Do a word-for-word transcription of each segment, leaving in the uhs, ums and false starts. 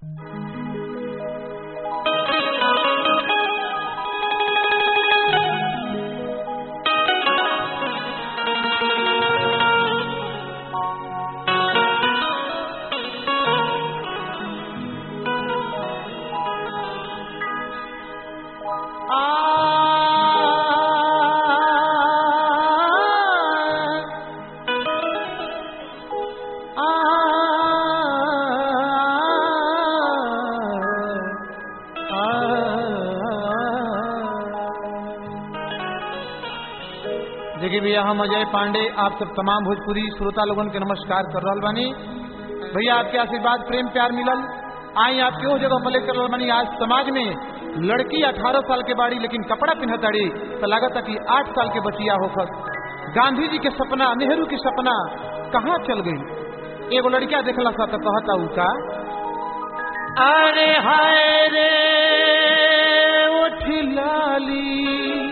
देखिए भैया, हम अजय पांडे आप सब तमाम भोजपुरी श्रोता लोगन के नमस्कार कर रहा बानी। भैया आपके आशीर्वाद प्रेम प्यार मिलल, आई आपके वो जगह पले कर बानी। आज समाज में लड़की अठारह साल के बाड़ी लेकिन कपड़ा पिन्हताड़ी तो लागत कि आठ साल के बचिया होकर। गांधी जी के सपना, नेहरू के सपना कहाँ चल गई। एगो लड़किया देखला सा तो कहता उ का, अरे हाय रे उठ लाली,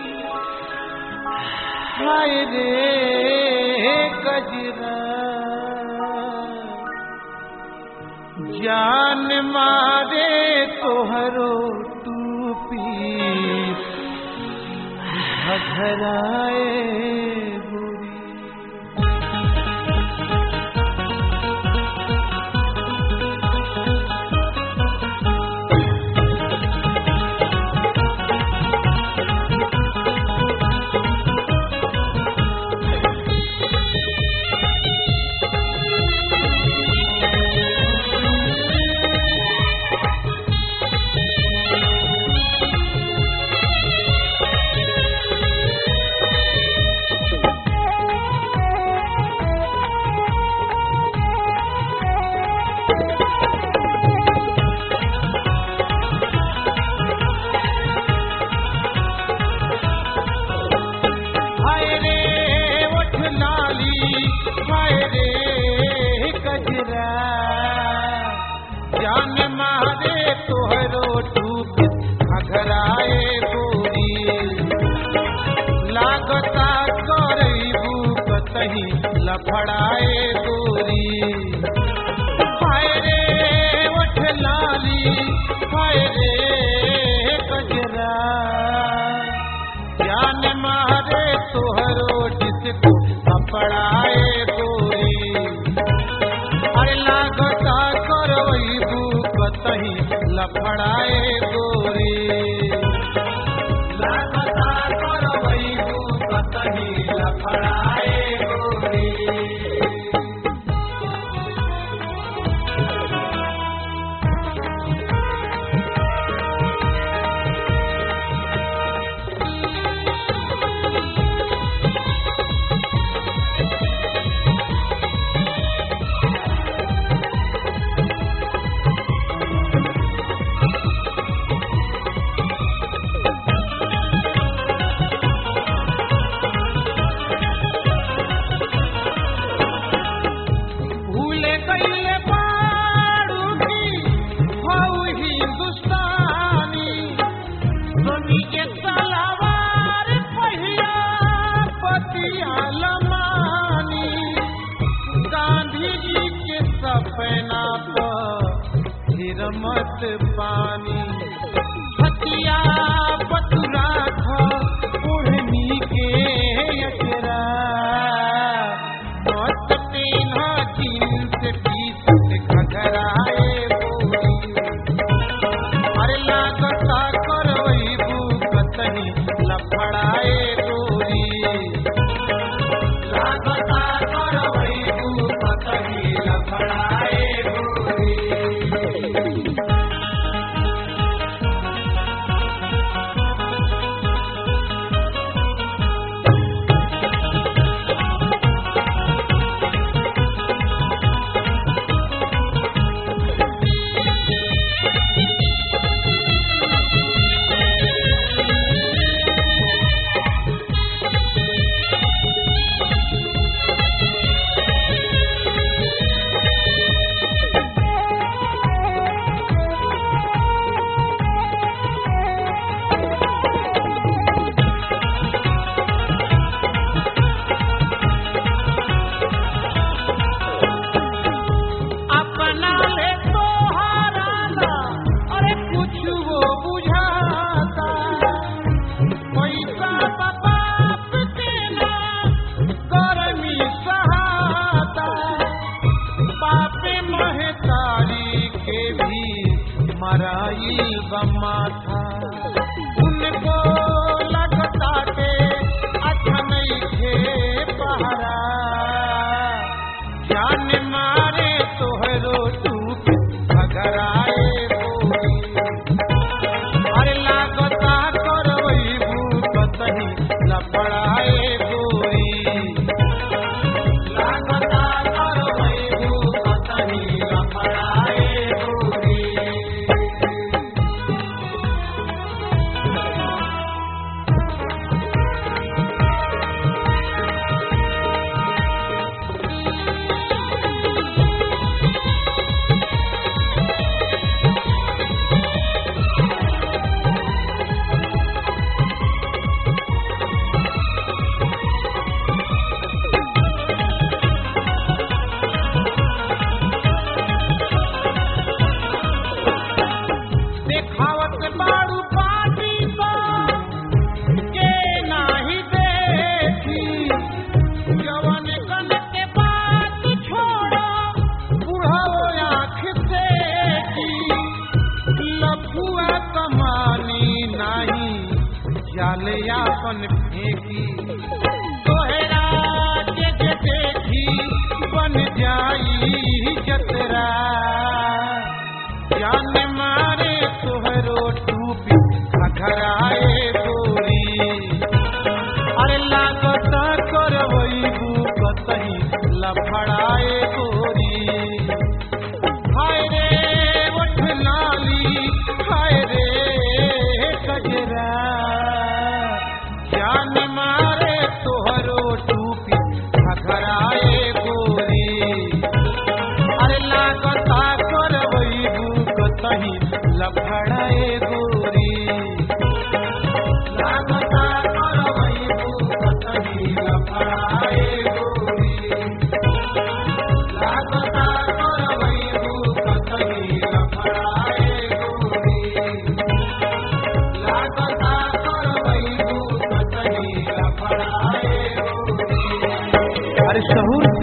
हाय रे गजरा, जान मारे तोहरो टूपी, घराए बुरी। लफड़ाए गोरी, हाय रे उठ लाली, हाय रे गजरा, जान मारे तोहरो जिसको लफड़ाए गोरी। अरे लागता करवैबू कतही लफड़ाए गोरी, लागता करवैबू कतही लफड़ाए गोरी। मत पानी हतिया पतुरा था ओढ़नी के अचरा, मत तेना जींस टी-शर्ट घघराए गोरी। अरे लागता करवैबू कतही लफड़ाए गोरी, लागता करवैबू कतही लफड़ाए गोरी। जान मारे तोहरो टूपी घराए गोरी अरे लागत करवैबू कतही लफड़ाए गोरी हाय रे उठ लाली हाय रे कजरा जान मारे तोहरो टूपी घराए गोरी अरे लागता करवैबू कतही लफड़ाए गोरी लागता करवैबू कतही लफड़ाए गोरी लागता करवैबू कतही लफड़ाए गोरी लागता करवैबू कतही लफड़ाए गोरी। अरे सहूर